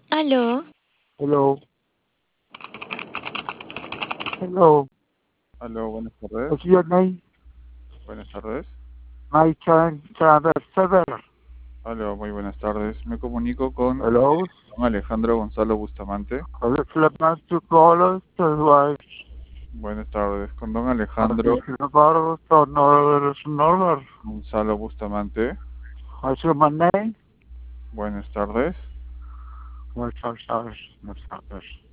Aló, Hello, hello. Aló, buenas tardes. What's your name? Buenas tardes. My turn, Sever. Aló, muy buenas tardes. Me comunico con Hello. don Alejandro Gonzalo Bustamante. Let's to call us to why Buenas tardes. Con don I'm Alejandro thinking about us or no. Gonzalo Bustamante. What's your name? Buenas tardes. What's our service?